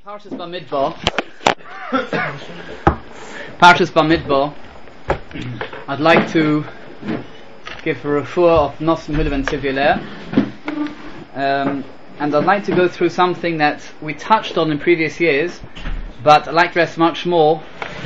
Parshas Bamidbar. Parshas Bamidbar. I'd like to give a refuah of Nosson Hudav and Tivya, and I'd like to go through something that we touched on in previous years, but I'd like to rest much more.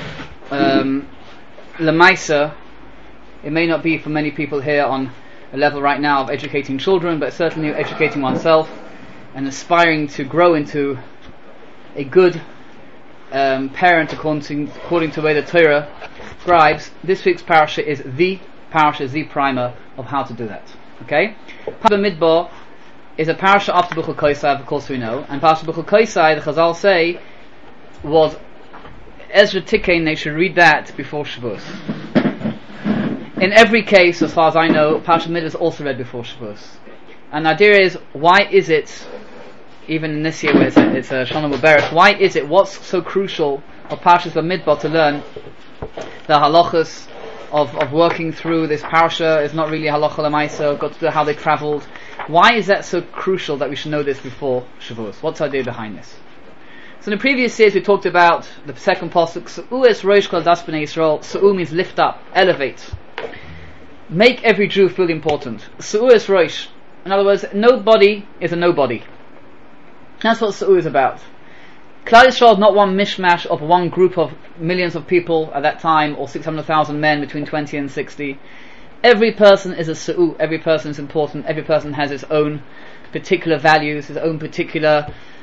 Lemaisa, it may not be for many people here on a level right now of educating children, but certainly educating oneself and aspiring to grow into a good parent according to the way the Torah describes. This week's parasha is the primer of how to do that. Okay? Parasha Midbar is a parasha after Bechul Kosai, of course we know, and Parasha Bechul Kosai, the Chazal say, was Ezra Tikein. They should read that before Shavuos. In every case, as far as I know, Parasha Midbar is also read before Shavuos. And the idea is, why is it, even in this year where it's a Shana Mubarak, why is it, what's so crucial of Parashas Bamidbar to learn the halachas of working through this parasha? Is not really halacha lemaisa, got to do how they travelled. Why is that so crucial that we should know this before Shavuos? What's the idea behind this? So in the previous years we talked about the second pasuk, Su'u es roish kol das b'nei Yisrael. Su'u means lift up, elevate. Make every Jew feel important. Su'u es roish. In other words, nobody is a nobody. That's what Su'u is about. Klal Yisrael is not one mishmash of one group of millions of people at that time, or 600,000 men between 20 and 60. Every person is a Su'u, every person is important, every person has his own particular values, his own particular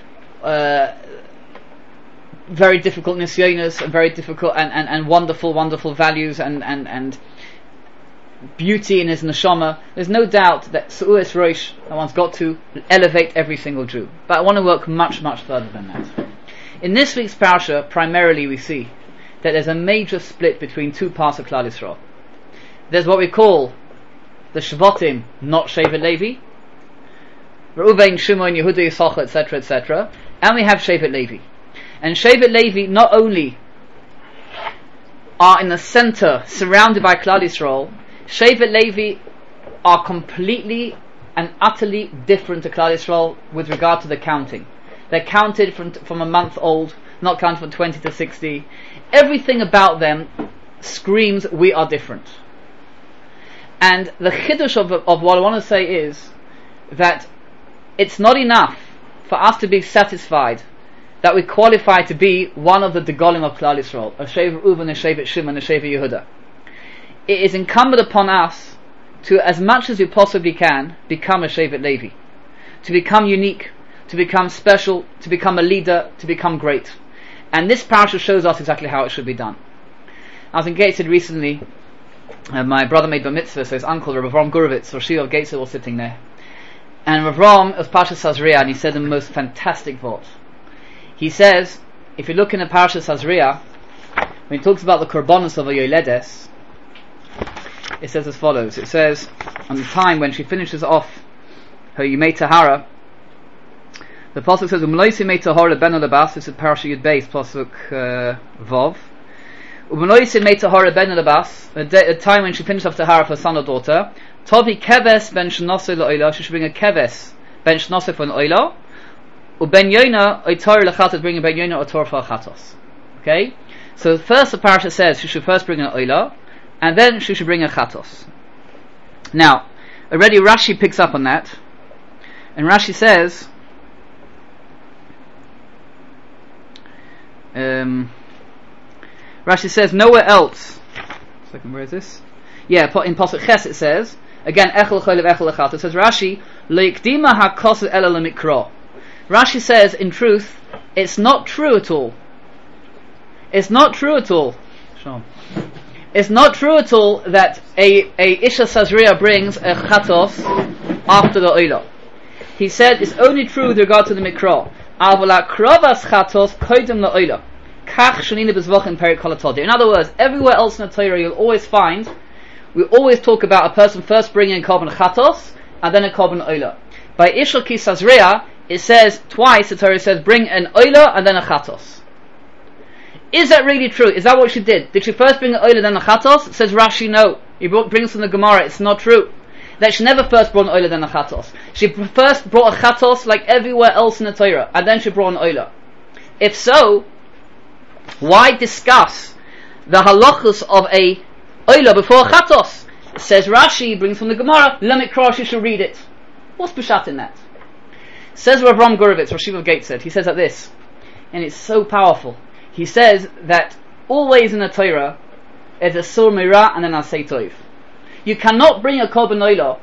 very difficult nisyonos, and very difficult and wonderful values and beauty in his neshama. There's no doubt that Su'u es roish, that one's got to elevate every single Jew. But I want to work much further than that. In this week's parasha, primarily we see that there's a major split between two parts of Klal Yisrael. There's what we call the Shvatim, not Shevet Levi, Reuven, Shimon, Yehuda, Yisachar, etc., and we have Shevet Levi. And Shevet Levi not only are in the center, surrounded by Klal Yisrael, Shevet Levi are completely and utterly different to Klal Yisrael with regard to the counting. They're counted from a month old, not counted from 20 to 60. Everything about them screams, we are different. And the chiddush of what I want to say is that it's not enough for us to be satisfied that we qualify to be one of the Degolim of Klal Yisrael, a Shevet Reuven, a Shevet Shimon, a Shevet Yehuda. It is incumbent upon us to, as much as we possibly can, become a Shevet Levi, to become unique, to become special, to become a leader, to become great. And this parasha shows us exactly how it should be done. I was in Gateshead recently, my brother made bar mitzvah, so his uncle, Rav Avram Gurovitz, or Shia of Gateshead, was sitting there. And Rav Avram was Parashas Tazria, and he said the most fantastic thought. He says, if you look in the Parashas Tazria, when he talks about the korbanos of a Yoledes, it says as follows. It says, on the time when she finishes off her Yimei Tahara, the pasuk says, "Umloisi Yimei Tahara ben Olabas." This is Parasha Yud Beis, pasuk Vov. Umloisi Yimei Tahara ben Olabas. The time when she finished off Tahara for her son or daughter, Tovi Keves ben Shnose LaOila. She should bring a Keves ben Shnose for an Oila. Uben Yona Oitor lechatos, bring a Ben Yona Oitor for a chatos. Okay. So first the parasha says she should first bring an Oila, and then she should bring a chatos. Now, already Rashi picks up on that, and Rashi says, nowhere else. Second, where is this? Yeah, in pasuk Ches it says again, echel cholev echel lechat. It says Rashi, leikdima hakosed ela lemikra. Rashi says, in truth, it's not true at all. It's not true at all. Sure. It's not true at all that a Isha Sazria brings a chatos after the oila. He said it's only true with regard to the mikra. Avala kravas chatos koidem la oila. Kach shenina bezvochin perik kolatodi. In other words, everywhere else in the Torah you'll always find, we always talk about a person first bringing a korban chatos and then a korban oila. By Isha ki Sazria, it says twice, the Torah says bring an oila and then a chatos. Is that really true? Is that what she did? Did she first bring an oila then a chatos? Says Rashi, no. He brings from the Gemara, it's not true. That she never first brought an oila then a chatos. She first brought a chatos like everywhere else in the Torah, and then she brought an oila. If so, why discuss the halachos of a oila before chatos? Says Rashi, brings from the Gemara, Lemikra, you should read it. What's Peshat in that? Says Rav Ram Gurovitz, Rosh Yeshiva of Gateshead, he says like this, and it's so powerful. He says that always in the Torah, it's a sur mira and an asay toiv. You cannot bring a korban oila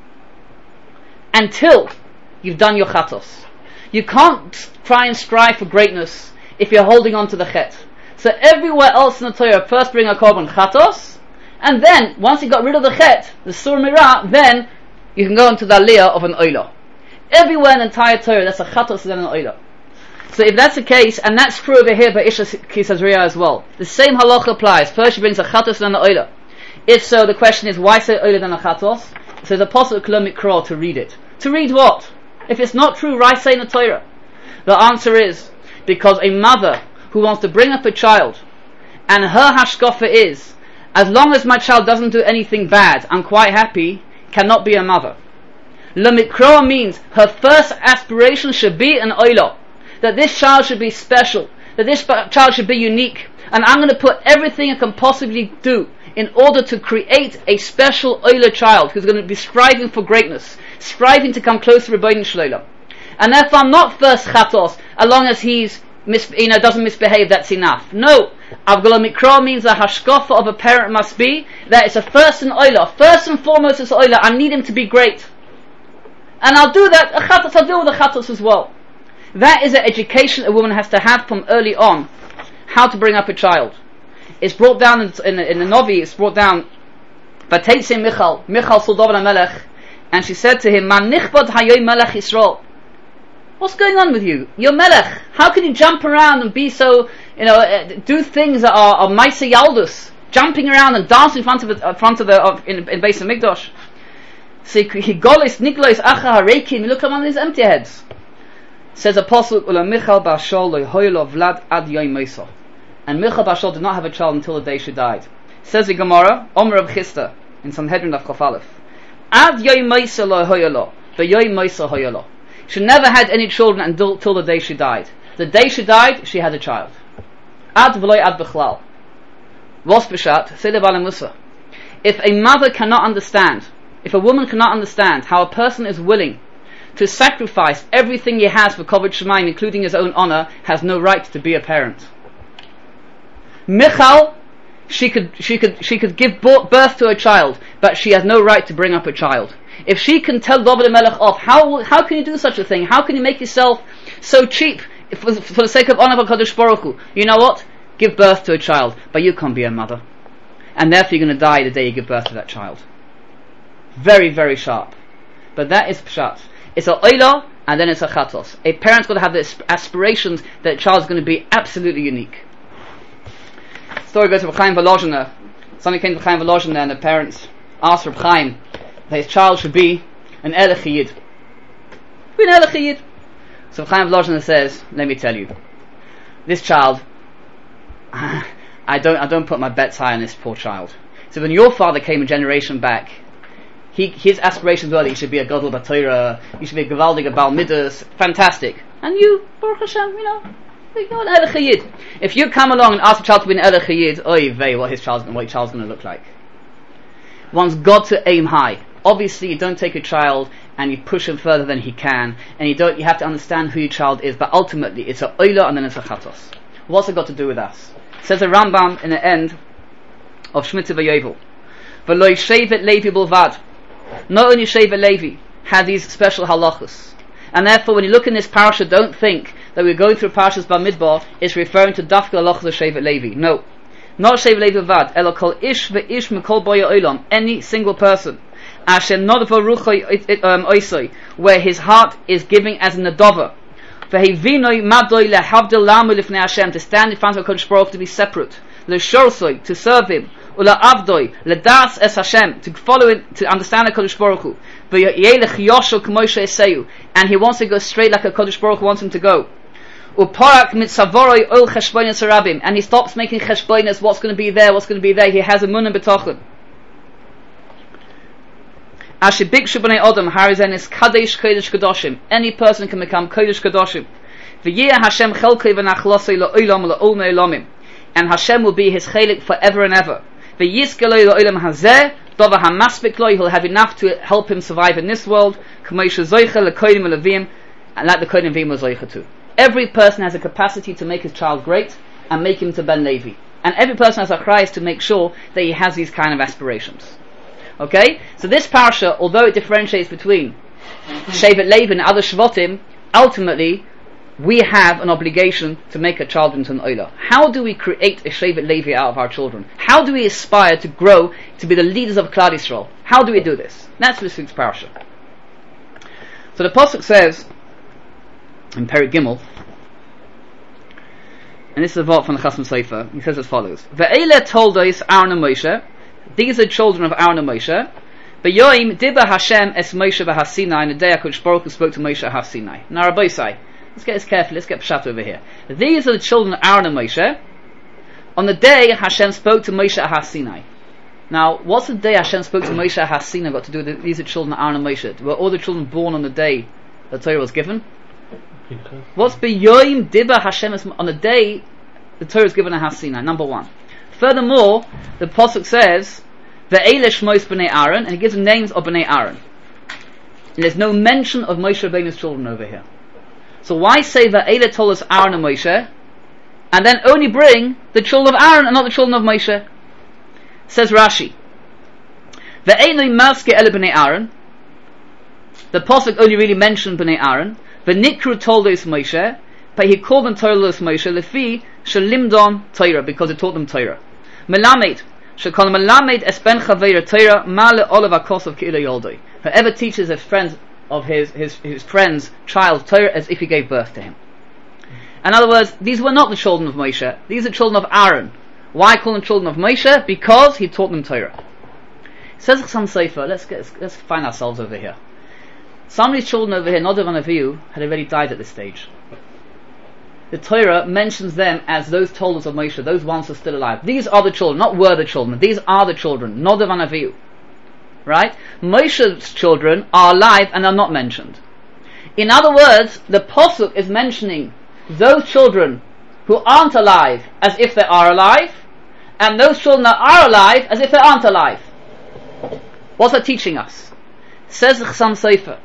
until you've done your chatos. You can't try and strive for greatness if you're holding on to the chet. So everywhere else in the Torah, first bring a korban chatos, and then once you got rid of the chet, the sur mira, then you can go into the aliyah of an oila. Everywhere in the entire Torah, that's a chatos and an oila. So if that's the case, and that's true over here by Isha Kisazriya as well, the same halacha applies. First she brings a chatos and an oila. If so, the question is, why say oila than a chatos? So the apostle K'lo Mikra to read it. To read what? If it's not true, why say in the Torah? The answer is, because a mother who wants to bring up a child, and her hashkafa is, as long as my child doesn't do anything bad, I'm quite happy, cannot be a mother. Lemikra means her first aspiration should be an oila, that this child should be special, that this child should be unique, and I'm going to put everything I can possibly do in order to create a special oila child who's going to be striving for greatness, striving to come close to Rebbeinu Shlomo. And therefore I'm not first chatos, as long as he's doesn't misbehave, that's enough. No, Avgala Mikra means the hashkafa of a parent must be that it's a first and oila. First and foremost it's oila. I need him to be great. And I'll do that, I'll deal with the chatos as well. That is an education a woman has to have from early on, how to bring up a child. It's brought down in the Novi, it's brought down, Vateitzei Michal saw David HaMelech, and she said to him, Man nichbod hayoy melech Yisrael. What's going on with you? You're melech. How can you jump around and be so, do things that are Maisa Yaldus, jumping around and dancing in front of in Beis HaMikdash? So he golis niklois acha harekim. Look at one of these empty heads. Says Apostle Ula Michal Bashol loyhoylo vlad ad yoyim meisa. And Michal Bashol did not have a child until the day she died. Says the Gemara, Omer of Chisda in Sanhedrin of Chaf Aleph. Ad yoyim meisa loyhoylo, v'yoyim meisa hoylo. She never had any children until the day she died. The day she died, she had a child. Ad v'loy ad b'chlal. What's b'shat? Say the Bala Musa. If a mother cannot understand, if a woman cannot understand how a person is willing to sacrifice everything he has for Kovod Shemaim, including his own honor, has no right to be a parent. Michal, she could give birth to a child, but she has no right to bring up a child. If she can tell David HaMelech off, how can you do such a thing? How can you make yourself so cheap for the sake of honor of HaKadosh Baruch Hu? You know what? Give birth to a child, but you can't be a mother. And therefore you're going to die the day you give birth to that child. Very, very sharp. But that is pshat. It's a oila, and then it's a chatos. A parent's got to have the aspirations that a child's going to be absolutely unique. Story goes to Reb Chaim Volozhiner. Somebody came to Reb Chaim Volozhiner, and the parents asked Reb Chaim that his child should be an Elech Yid. Be an Elech Yid. So Reb Chaim Volozhiner says, let me tell you, this child, I don't put my bets high on this poor child. So when your father came a generation back, his aspirations were that he should be a Gadol B'Torah, he should be a Gevaldig Baal Midas, fantastic. And you, Baruch Hashem, you're an Elech Yid. If you come along and ask the child to be an Elech Yid, oy vey, what your child's going to look like. One's got to aim high. Obviously, you don't take a child and you push him further than he can, and you have to understand who your child is, but ultimately it's a oila and then it's a chatos. What's it got to do with us? Says the Rambam in the end of Shmita V'Yovel, V'lo Shevet Levi Bulvad. Not only Shevet Levi had these special halachas, and therefore when you look in this parasha, don't think that we're going through parashas Bamidbar is referring to dafka halachas of Shevet Levi. No, not Shevet Levi Bulvad. Elo kol ish ve'ish mikol boya olam, any single person, asher nodva ruchay oisoi, where his heart is giving as an adova, ve'hevinoi madoi lehavdil lamu lifnei Hashem, to stand in front of Kodesh Baruch to be separate, le'shorsoi, to serve him, ula avdoi ledas es Hashem, to follow it, to understand the Kodesh Baruch Hu, ve'yelech yosho k'moshe eseyu, and he wants to go straight like a Kodesh Baruch Hu wants him to go. Uparak mitzavoroi ol cheshbonos harabim, and he stops making cheshbonos, what's going to be there, he has a munah b'tochen. Asher bikshu b'nei odom harizen is kadesh kodesh kadoshim, any person can become kodesh kadoshim. V'yeh Hashem chelkei v'nachlosei la'olam la'olmei olamim. And Hashem will be his chelik forever and ever. V'yizkeloi la'olam hazeh, dova hamaspik lo, he'll have enough to help him survive in this world. K'moshe zoicha l'koinim v'levim, and like the koinim v'im was zoicha too. Every person has a capacity to make his child great and make him to Ben Levi. And every person has a cries to make sure that he has these kind of aspirations. Okay? So this parasha, although it differentiates between Shevet Levi and other Shvatim, ultimately we have an obligation to make a child into an Oila. How do we create a Shevet Levi out of our children? How do we aspire to grow to be the leaders of Klal Yisrael? How do we do this? That's this week's parasha. So the Pasuk says in Perek Gimel, and this is a vote from the Chasam Sofer, he says as follows: Ve'ele toldos Aaron and Moshe, these are children of Aaron and Moshe. Be'yoim diba Hashem es Moshe v'Hasinai, and the day HaKadosh Baruch Hu spoke to Moshe at Hasinai. Now Rabbi Say, let's get this carefully, let's get Pshat over here. These are the children of Aaron and Moshe. On the day Hashem spoke to Moshe at Hasinai. Now, what's the day Hashem spoke to Moshe at Hasinai got to do with these are children of Aaron and Moshe? Were all the children born on the day the Torah was given? What's Be'yoim diba Hashem es, on the day the Torah is given at Hasinai? Number one. Furthermore, the Pasuk says Ve'ele shmos b'nei Aaron, and he gives the names of b'nei Aaron. And there's no mention of Moshe Rabbeinu's children over here. So why say Ve'ele toldos Aaron and Moshe, and then only bring the children of Aaron and not the children of Moshe? Says Rashi, Ve'ele maske ele b'nei Aaron. The Pasuk only really mentioned b'nei Aaron. Ve'nikru toldos Moshe, but he called them toldos Moshe lefi shelimdon Torah, because it taught them Torah. Melamed shekol melamed es ben chaveir Torah male olav akosov ke'ila yoldoi. Whoever teaches his friends of his friend's child Torah as if he gave birth to him. In other words, these were not the children of Moshe. These are children of Aaron. Why call them children of Moshe? Because he taught them Torah. It says Chasam Sofer, let's find ourselves over here. Some of these children over here, Nadav and Avihu, had already died at this stage. The Torah mentions them as those toldos of Moshe, those ones who are still alive. These are the children, not were the children. These are the children, Nadav and Avihu. Right? Moshe's children are alive and are not mentioned. In other words, the Pasuk is mentioning those children who aren't alive as if they are alive, and those children that are alive as if they aren't alive. What's that teaching us? Says the Chasam Sofer,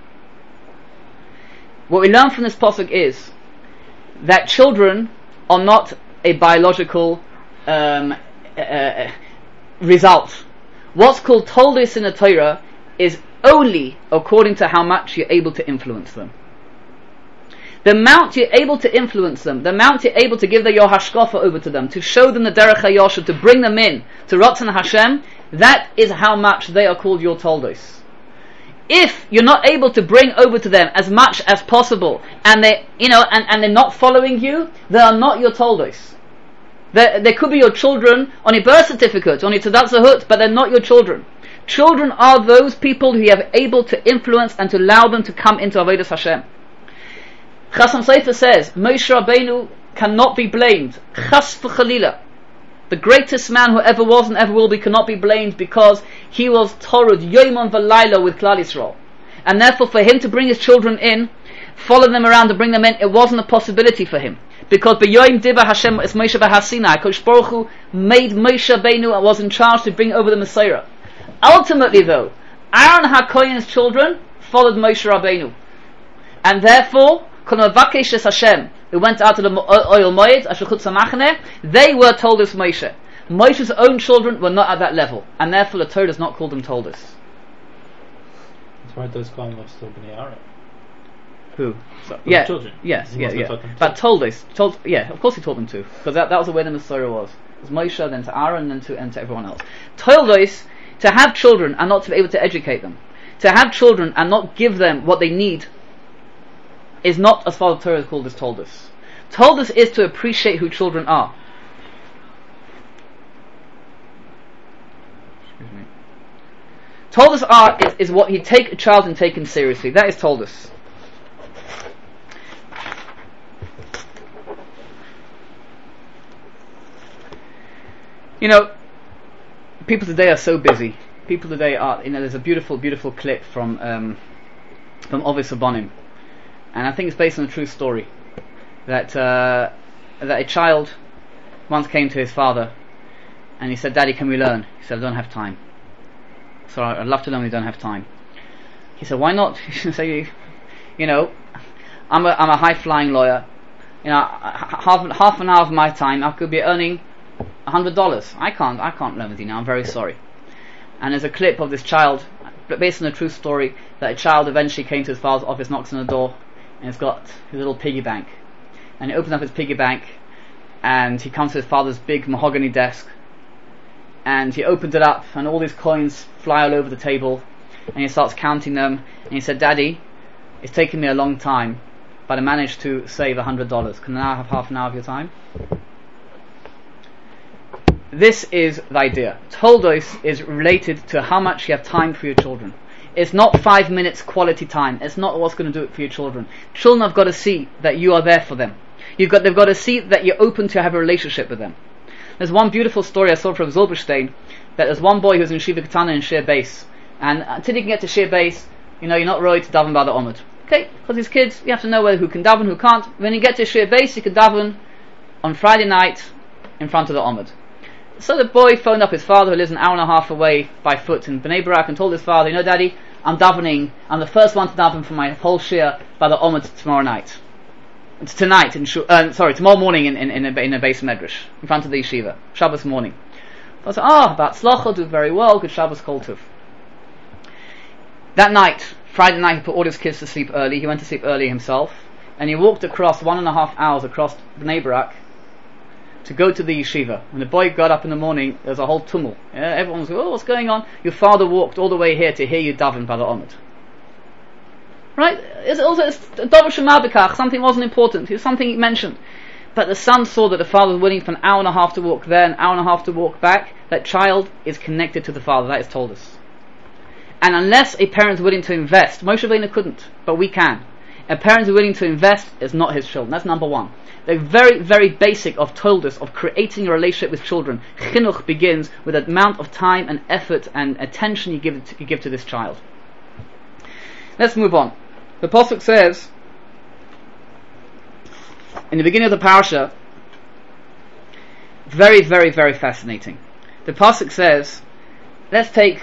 what we learn from this Pasuk is that children are not a biological result. What's called toldos in the Torah is only according to how much you're able to influence them. The amount you're able to influence them, the amount you're able to give your hashkafa over to them, to show them the derech hayosha, to bring them in to Ratzon Hashem, that is how much they are called your toldos. If you're not able to bring over to them as much as possible, and they, and they're not following you, they are not your toldos. They could be your children on your birth certificate, on your Tzadat Zahut, but they're not your children. Children are those people who you have able to influence and to allow them to come into Avodas Hashem. Chasam Sofer says Moshe Rabbeinu cannot be blamed. Chas v'chalila. The greatest man who ever was and ever will be cannot be blamed because he was torud yomon v'layla with Klal Yisrael, and therefore for him to bring his children in, follow them around and bring them in, it wasn't a possibility for him, because b'yoim diba Hashem es Moshe v'Hasinai, HaKadosh Baruch Hu made Moshe Rabbeinu and was in charge to bring over the Messiah. Ultimately though, Aaron HaKohen's children followed Moshe Rabbeinu, and therefore Hashem, who went out to the oil moed, Ashachut Samachne, they were toldos Moshe. Moshe's own children were not at that level, and therefore the Torah does not call them toldos. That's why those Kohanim are still Bnei Aaron. Who? So, yeah, children. Yes, yeah. But toldos, yeah, of course he taught them to, because that was the way the Messiah was. It was Moshe, then to Aaron, and to everyone else. Toldos, to have children and not to be able to educate them, to have children and not give them what they need, is not as far as Torah is called as toldos. Toldos is to appreciate who children are. Toldos is what you take a child and take him seriously. That is toldos. People today are so busy. People today are, there's a beautiful, beautiful clip from Ovis Abonim. And I think it's based on a true story. that a child once came to his father and he said, "Daddy, can we learn?" He said, "I don't have time." "Sorry, I'd love to learn, we don't have time." He said, "Why not?" He said, I'm a high flying lawyer. Half an hour of my time I could be earning $100. I can't learn with you now, I'm very sorry. And there's a clip of this child, based on a true story, that a child eventually came to his father's office, knocks on the door, and he's got his little piggy bank. And he opens up his piggy bank, and he comes to his father's big mahogany desk, and he opens it up, and all these coins fly all over the table, and he starts counting them, and he said, "Daddy, it's taken me a long time, but I managed to save $100. Can I now have half an hour of your time?" This is the idea. Toldos is related to how much you have time for your children. It's not 5 minutes quality time. It's not what's going to do it for your children. Children have got to see that you are there for them. They've got to see that you're open to have a relationship with them. There's one beautiful story I saw from Zilberstein, that there's one boy who's in Shiva Katana in Shir Beis, and until you can get to Shir Beis, you're not ready to daven by the Omid. Okay, because these kids, you have to know who can daven, who can't. When you get to Shir Beis, you can daven on Friday night in front of the Omid. So the boy phoned up his father, who lives an hour and a half away by foot in Bnei Brak, and told his father, "Daddy, I'm davening. I'm the first one to daven for my whole shir by the Omid tomorrow night. It's tonight, tomorrow morning in a base medrash in front of the yeshiva, Shabbos morning." So I said, "About Tzlacha, do very well. Good Shabbos Kol Tov." That night, Friday night, he put all his kids to sleep early. He went to sleep early himself, and he walked across 1.5 hours across Bnei Brak to go to the yeshiva. When the boy got up in the morning, there was a whole tumult. Everyone was going, "Oh, what's going on?" "Your father walked all the way here to hear you daven by the Omid." Right? It's Dover Shema B'kach. Something wasn't important. It was something he mentioned. But the son saw that the father was willing for an hour and a half to walk there, an hour and a half to walk back. That child is connected to the father. That is told us. And unless a parent is willing to invest, Moshe Rabbeinu couldn't, but we can. A parent is willing to invest is not his children. That's number one. The very, very basic of Toldus, of creating a relationship with children. Chinuch begins with the amount of time and effort and attention you give to this child. Let's move on. The Pasuk says, in the beginning of the parasha, very, very, very fascinating. The Pasuk says, let's take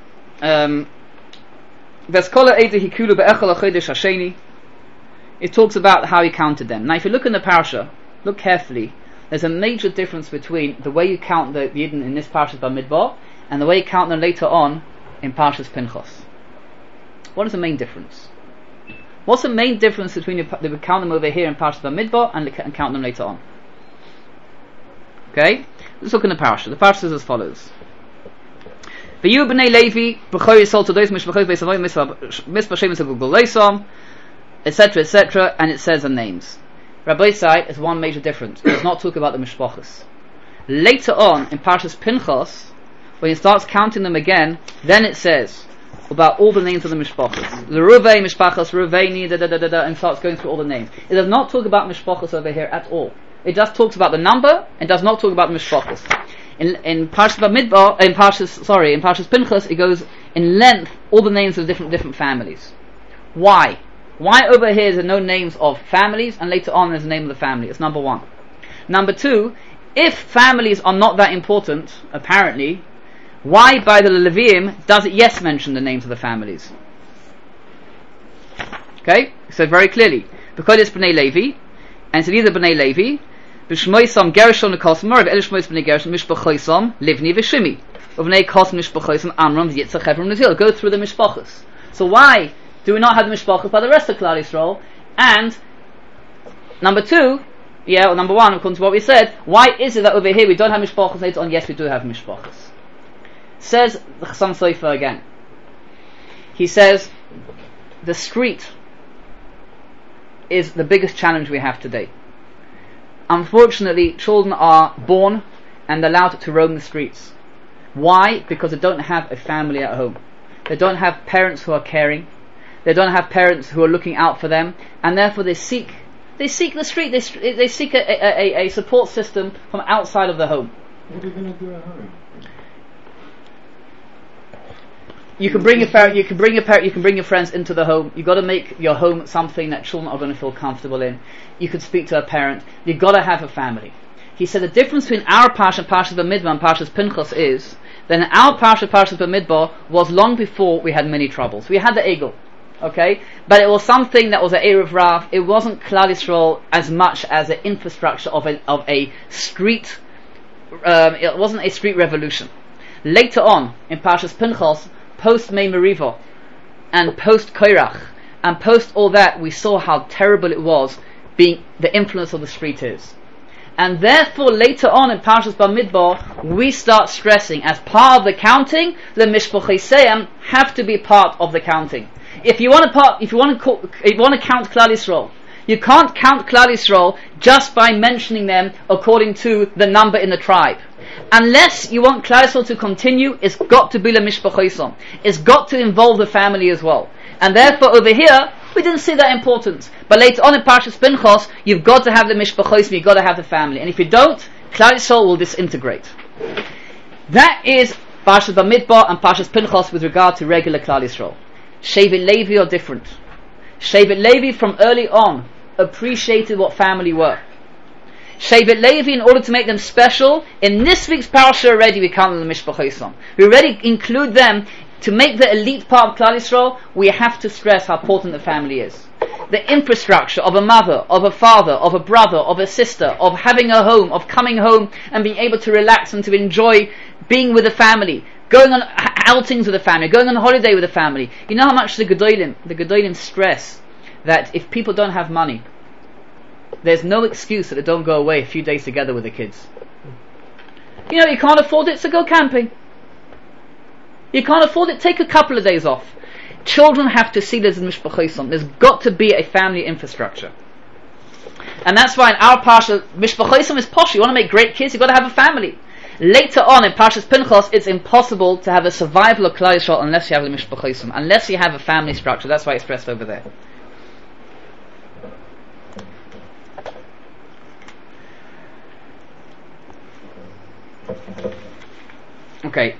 it talks about how he counted them. Now if you look in the parasha, look carefully, there's a major difference between the way you count the Yidden in this parasha Bamidbar and the way you count them later on in Parshas Pinchas. What is the main difference? What's the main difference between we count them over here in Parshas Bamidbar and count them later on? Okay, let's look in the parasha. The parasha says as follows: V'yu b'nei Levi b'chor Yisrael todos mishpachos b'esavoy mispah shemes ha'gugul etc., etc., and it says the names. Rabbi Sai is one major difference. It does not talk about the mishpachos. Later on in Parshas Pinchas, when he starts counting them again, then it says about all the names of the mishpachos. The Ruvei mishpachos, Ruveini, and starts going through all the names. It does not talk about mishpachos over here at all. It just talks about the number and does not talk about the mishpachos. In Parshas Bamidbar, in Parshas Pinchas, it goes in length all the names of different families. Why? Why over here is there no names of families and later on there's the name of the family? It's number one. Number two, if families are not that important, apparently, why by the Leviim does it mention the names of the families? Okay, so very clearly, because it's Bnei Levi, and so these are Bnei Levi, B'shmoisam Gershon Kosmer, V'elishmois Bnei Gershon Mishpachoisam Livni V'Shimi, V'Bnei Kosm Mishpachoisam Amram Yitzchak Hebron Nezil. Go through the Mishpachos. So why do we not have the Mishpachos by the rest of Klal Yisrael? And number two, or number one, according to what we said, why is it that over here we don't have Mishpachos later on? Yes, we do have Mishpachos. Says the Chassam Sofer again. He says the street is the biggest challenge we have today. Unfortunately, children are born and allowed to roam the streets. Why? Because they don't have a family at home. They don't have parents who are caring. They don't have parents who are looking out for them, and therefore they seek the street. They seek a support system from outside of the home. What are you going to do at home? You can bring your parent, you can bring your friends into the home. You've got to make your home something that children are going to feel comfortable in. You could speak to a parent. You've got to have a family. He said the difference between our Parsha, Parshas Bamidbar, and Parshas Pinchas is that our Parsha, Parshas Bamidbar, was long before we had many troubles. We had the Egel, okay? But it was something that was an Erev Rav. It wasn't Klal Yisrael as much as an infrastructure of a street, it wasn't a street revolution. Later on, in Parshas Pinchas, post Mei Meriva, and post Korach, and post all that, we saw how terrible it was being the influence of the street is. And therefore, later on in Parshas Bamidbar, we start stressing, as part of the counting, the Mishpochei have to be part of the counting. If you want to count Klal Yisrael, you can't count Klal Yisrael just by mentioning them according to the number in the tribe. Unless you want Klal Yisrael to continue, it's got to be the Mishpochei. It's got to involve the family as well. And therefore, over here, we didn't see that importance. But later on in Parshas Pinchas, you've got to have the Mishpochos, you've got to have the family. And if you don't, Klal Yisrael will disintegrate. That is Parshas Bamidbar and Parshas Pinchas with regard to regular Klal Yisrael. Shevet Levi are different. Shevet Levi from early on appreciated what family were. Shevet Levi, in order to make them special, in this week's Parsha already we count them the Mishpochos. We already include them. To make the elite part of Klal Yisrael, we have to stress how important the family is. The infrastructure of a mother, of a father, of a brother, of a sister, of having a home, of coming home and being able to relax and to enjoy being with the family, going on outings with the family, going on holiday with the family. You know how much the Gedolim stress that if people don't have money, there's no excuse that they don't go away a few days together with the kids. You know, you can't afford it, so go camping. You can't afford it, take a couple of days off. Children have to see this in Mishpochos. There's got to be a family infrastructure. And that's why in our Parsha, Mishpochos is posh. You want to make great kids, you've got to have a family. Later on in Parshas Pinchas, it's impossible to have a survival of Klal Yisrael unless you have the Mishpochos, unless you have a family structure. That's why it's expressed over there. Okay.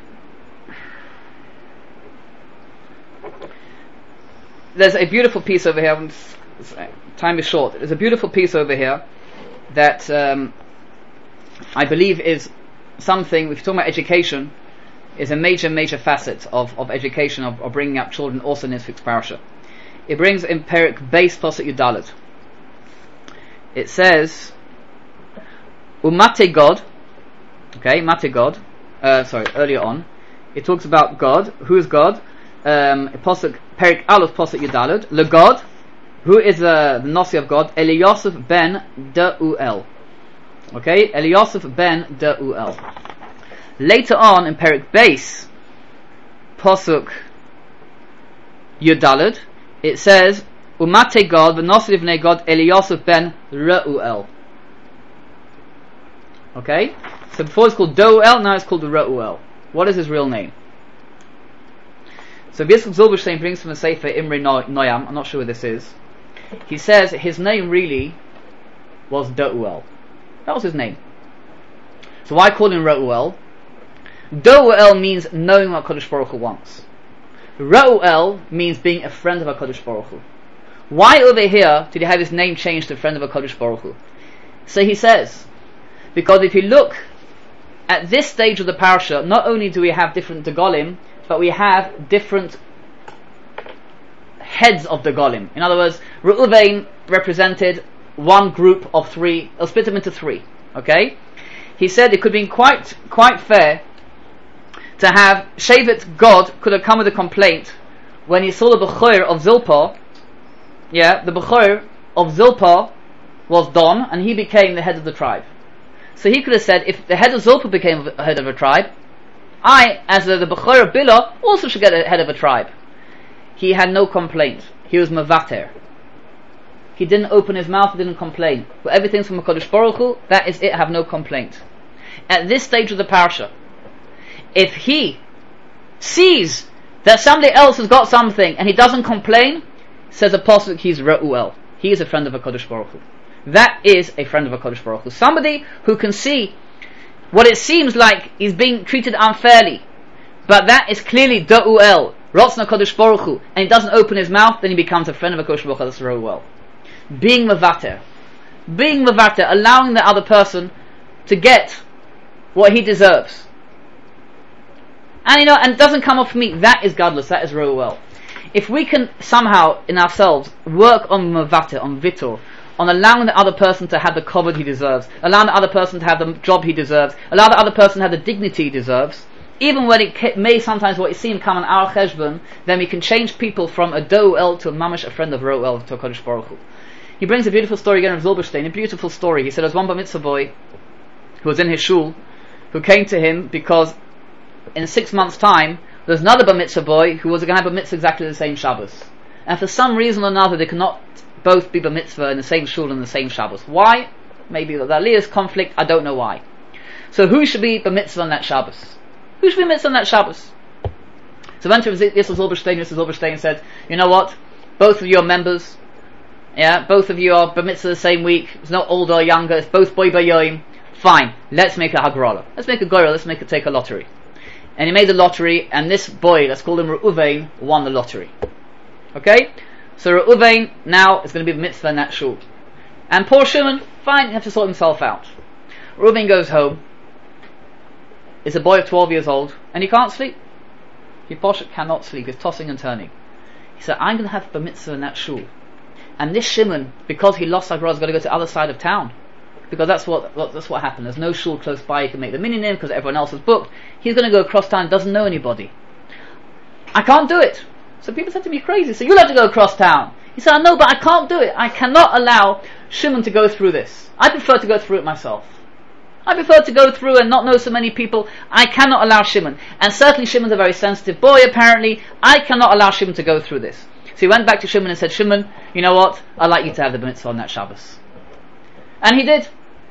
There's a beautiful piece over here. Time is short. There's a beautiful piece over here that I believe is something. If you're talking about education, is a major facet of education of bringing up children. Also in this week's parasha, it brings in Perek Beis Pasuk Yudalet. It says, "Umate God." Okay, Mate God. Earlier on, it talks about God. Who is God? Pasuk Perek Aleph Pasuk Yudalet. Le God, who is the Nasi of God? Eliasif ben Deuel. Okay, Eliasif ben Deuel. Later on in Perek Beis Pasuk Yudalet, it says Umate God, the Nasi of God, Eliasif ben Reuel. Okay, so before it's called Deuel, now it's called Reuel. What is his real name? So Yitzchak Zilberstein brings from the Sefer Imre Noyam, I'm not sure who this is. He says his name really was Deuel. That was his name. So why call him Reuel? Deuel means knowing what HaKadosh Baruch Hu wants. Reuel means being a friend of HaKadosh Baruch Hu. Why over here did he have his name changed to friend of HaKadosh Baruch Hu? So he says, because if you look at this stage of the parasha, not only do we have different Degolim, but we have different heads of the Golim. In other words, Reuven represented one group of three. I'll split them into three. Okay? He said it could be quite fair to have Shevet God could have come with a complaint when he saw the Bechor of Zilpah. Yeah, the Bechor of Zilpah was Don, and he became the head of the tribe. So he could have said, if the head of Zilpah became the head of a tribe, I, as the Bechor of Bilah, also should get a head of a tribe. He had no complaint. He was Mavater. He didn't open his mouth, he didn't complain. But everything's from HaKadosh Baruch Hu, that is it, have no complaint. At this stage of the parasha, if he sees that somebody else has got something and he doesn't complain, says the Pasuk, he's Reuel. He is a friend of HaKadosh Baruch Hu. That is a friend of HaKadosh Baruch Hu. Somebody who can see what it seems like he's being treated unfairly, but that is clearly Deuel. Rotzna Kodesh Baruch Hu, and he doesn't open his mouth, then he becomes a friend of a Kodesh Baruch Hu. That's very well. Being mevater, allowing the other person to get what he deserves. And and it doesn't come off me. That is godless. That is very well. If we can somehow in ourselves work on mevater, on vitor, on allowing the other person to have the kavod he deserves, allowing the other person to have the job he deserves, allow the other person to have the dignity he deserves, even when it may sometimes what it seems come on our cheshbon, then we can change people from a doel to a mamash, a friend of roel, to a Kodesh Baruch Hu. He brings a beautiful story again of Zilberstein, a beautiful story. He said there was one bar mitzvah boy who was in his shul, who came to him because in 6 months' time there's another bar mitzvah boy who was going to have a mitzvah exactly the same Shabbos, and for some reason or another they could not both be bar mitzvah in the same shul on the same Shabbos. Why? Maybe the Aliyah's conflict, I don't know why. So who should be bar mitzvah on that Shabbos? Who should be mitzvah on that Shabbos? So went to Yisrael Zilberstein said, you know what, both of you are members, both of you are bar mitzvah the same week, it's not older or younger, it's both boy bayoim, fine, let's make a hagrala, let's make a goyra, let's take a lottery. And he made the lottery, and this boy, let's call him Reuven, won the lottery. Okay? So Reuven now is going to be mitzvah in that shul. And poor Shimon, fine, he has to sort himself out. Reuven goes home. It's a boy of 12 years old, and he can't sleep. He cannot sleep, he's tossing and turning. He said, I'm going to have a mitzvah in that shul. And this Shimon, because he lost Agra, is going to go to the other side of town. Because that's what happened. There's no shul close by he can make the minyanim because everyone else is booked. He's going to go across town, doesn't know anybody. I can't do it. So people said to me, crazy, so you'll have to go across town. He said, I know, but I can't do it. I cannot allow Shimon to go through this. I prefer to go through it myself. I prefer to go through and not know so many people. I cannot allow Shimon. And certainly Shimon's a very sensitive boy, apparently. I cannot allow Shimon to go through this. So he went back to Shimon and said, Shimon, you know what? I'd like you to have the mitzvah on that Shabbos. And he did.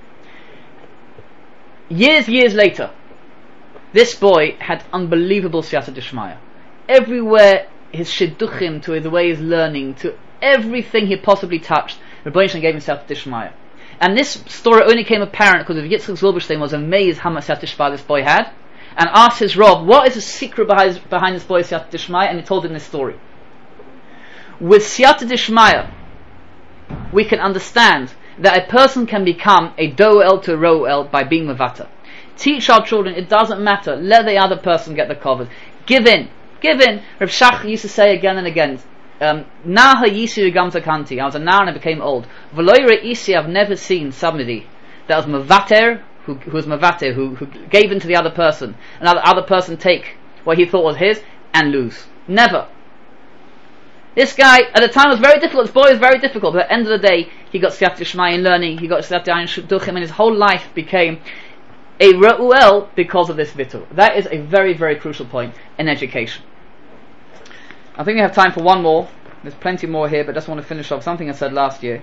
Years later, this boy had unbelievable siyata d'shmaya. Everywhere, his shidduchim, to the way he's learning, to everything he possibly touched, Rebbeinu Shalom gave him siyata d'shmaya. And this story only came apparent because Yitzchak Zilberstein was amazed how much siyata d'shmaya this boy had, and asked his Rav, what is the secret behind this boy's siyata d'shmaya, and he told him this story. With siyata d'shmaya, we can understand that a person can become a doel to roel by being mevata. Teach our children, it doesn't matter, let the other person get the cover. Give in. Rav Shach used to say again and again, Naha yisi gamta kanti, I was a nar and I became old. V'loyre isi, I've never seen somebody that was mevater, who gave in to the other person, and the other person take what he thought was his, and lose. Never. This guy, at the time, was very difficult. This boy was very difficult, but at the end of the day, he got siyata d'shmaya in learning, he got siyata d'shmaya, and his whole life became a reuel because of this vitur. That is a very, very crucial point in education. I think we have time for one more. There's plenty more here, but I just want to finish off something I said last year.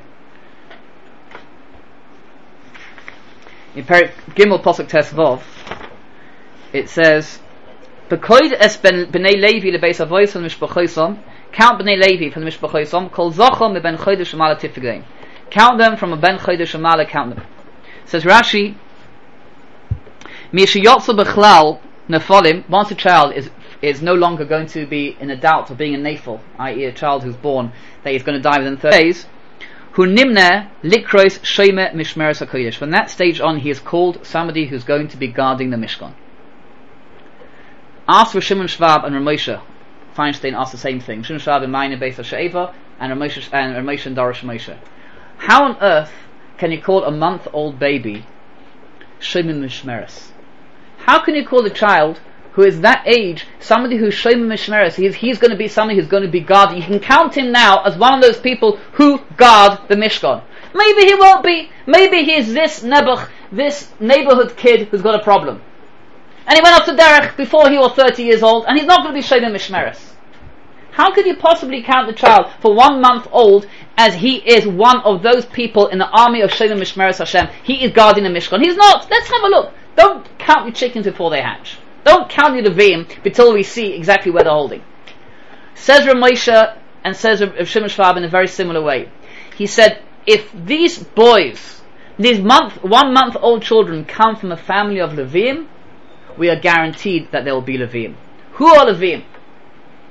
In Perek Gimel Pasuk Tes Vav, it says, "Bekoid es bnei Levi lebeis avoyson mishpachosom." Count bnei Levi from the mishpachosom. Kol zochom ben chodesh umala tifgein. Count them from a ben chodesh umala. Count them. Says Rashi, "Mishiyotzu bechlal nefolim." Once a child is no longer going to be in a doubt of being a nefil, i.e. a child who's born that he's going to die within 30 days. Hu nimne likrois sheme mishmeres hakodesh. From that stage on, he is called somebody who's going to be guarding the Mishkan. Ask for Shimon Schwab and Ramosha. Feinstein asked the same thing. Shimon Schwab in Meine Beis HaShe'eva and Ramosha and Darash Moshe. How on earth can you call a month-old baby Sheme mishmeres? How can you call the child who is that age somebody who's Sheme mishmeres? He's going to be somebody who's going to be guarded. You can count him now as one of those people who guard the Mishkan. Maybe he won't be. Maybe he's this Nebuch, this neighborhood kid who's got a problem. And he went up to Derech before he was 30 years old, and he's not going to be Sheme mishmeres. How could you possibly count the child for 1 month old as he is one of those people in the army of Sheme mishmeres Hashem? He is guarding the Mishkan. He's not. Let's have a look. Don't count your chickens before they hatch. Don't count your Levim until we see exactly where they're holding. Says Rav Moshe and says Rav Shimon Schwab in a very similar way. He said, if these boys, these 1 month old children come from a family of Levim, we are guaranteed that there will be Levim. Who are Levim?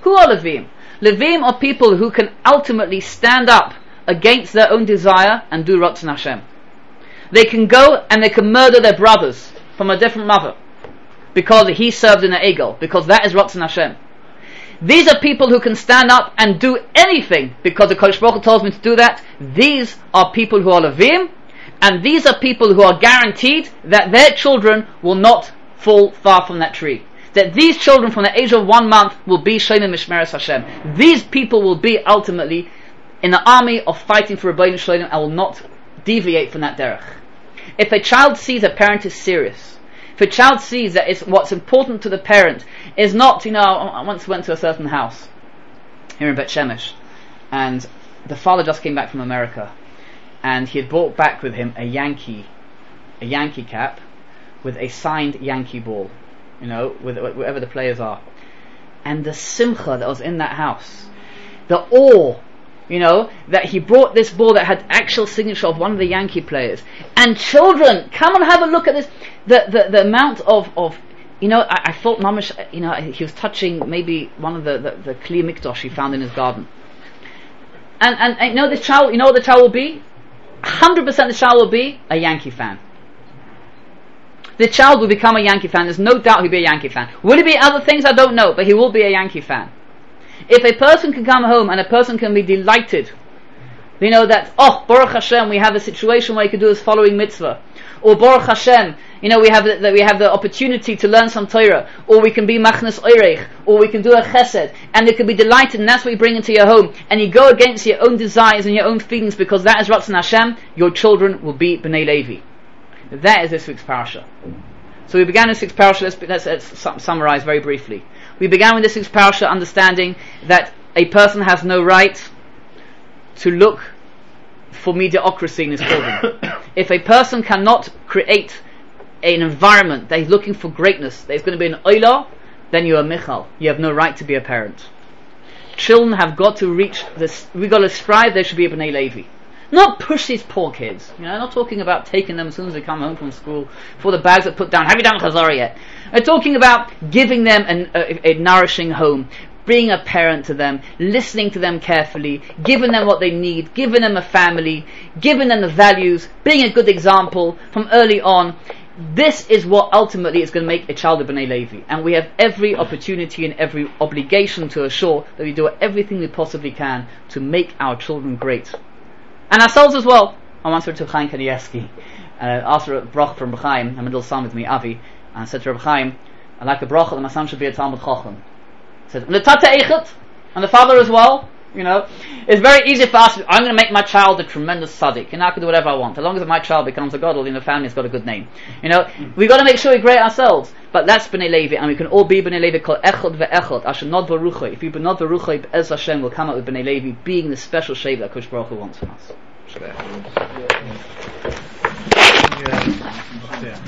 Who are Levim? Levim are people who can ultimately stand up against their own desire and do Ratzon Hashem. They can go and they can murder their brothers from a different mother because he served in the Egel, because that is Ratzon Hashem. These are people who can stand up and do anything because the Kodesh Baruch Hu tells me to do that. These are people who are Levim, and these are people who are guaranteed that their children will not fall far from that tree. That these children from the age of 1 month will be Shomim Mishmeres Hashem. These people will be ultimately in the army of fighting for Rebbeinu Shalom and will not deviate from that derech. If a child sees a parent is serious, if a child sees that it's what's important to the parent is not, I once went to a certain house here in Bet Shemesh, and the father just came back from America, and he had brought back with him a Yankee cap with a signed Yankee ball, with wherever the players are, and the simcha that was in that house, the awe, that he brought this ball that had actual signature of one of the Yankee players. And children, come and have a look at this. The amount of I thought Mamish, he was touching maybe one of the Kli Mikdosh he found in his garden. And this child, what the child will be? 100% the child will be a Yankee fan. The child will become a Yankee fan. There's no doubt he'll be a Yankee fan. Will he be other things? I don't know, but he will be a Yankee fan. If a person can come home and a person can be delighted, that, Baruch Hashem, we have a situation where he can do his following mitzvah, or Baruch Hashem, we have the opportunity to learn some Torah, or we can be machnas oirech, or we can do a chesed, and they can be delighted, and that's what you bring into your home, and you go against your own desires and your own feelings because that is Ratzon Hashem. Your children will be Bnei Levi. That is this week's parasha. So we began this week's parasha. Let's summarize very briefly. We began with this week's parasha understanding that a person has no right to look for mediocrity in his children. If a person cannot create an environment that he's looking for greatness, that is going to be an oila, then you are Michal. You have no right to be a parent. Children have got to reach this. We've got to strive. There should be a Bnei Levi. Not push these poor kids. Not talking about taking them as soon as they come home from school for the bags that put down. Have you done Chazorah yet? We're talking about giving them a nourishing home, being a parent to them, listening to them carefully, giving them what they need, giving them a family, giving them the values, being a good example from early on. This is what ultimately is going to make a child of Bnei Levi. And we have every opportunity and every obligation to assure that we do everything we possibly can to make our children great. And ourselves as well. I once went to Chaim Kanievsky, asked a brach from Reb Chaim, a middle son with me, Avi, and I said to Reb Chaim, I like the brach that my son should be a Talmud Chacham. He said, and the Tata Eichet, and the father as well. It's very easy for us. I'm going to make my child a tremendous tzaddik, and I can do whatever I want. As long as my child becomes a gadol, the family's got a good name. We've got to make sure we great ourselves. But that's Bnei Levi, and we can all be Bnei Levi called Echad ve'echad. Asher nod v'ruchai. If you be nod v'ruchai, Be'ez Hashem will come out with Bnei Levi, being the special shape that Kodesh Baruch Hu wants from us.